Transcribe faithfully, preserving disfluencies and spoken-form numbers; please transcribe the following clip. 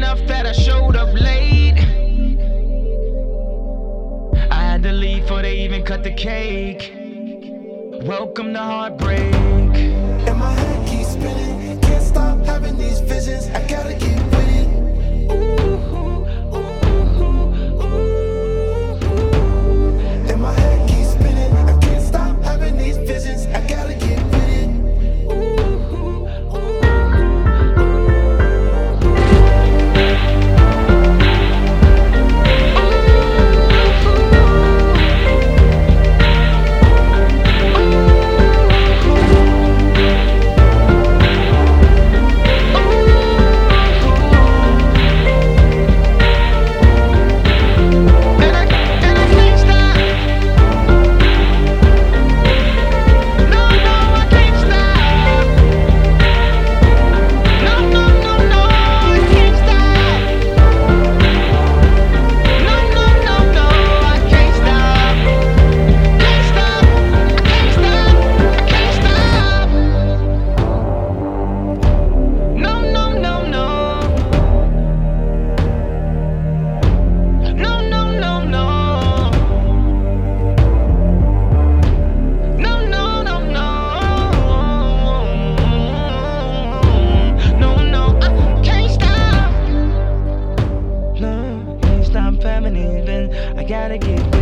enough that I showed up late. I had to leave before they even cut the cake. Welcome to heartbreak. And my head keeps spinning, can't stop having these visions. I gotta get with it. And my head keeps spinning, I can't stop having these visions. I gotta get with it. I gotta get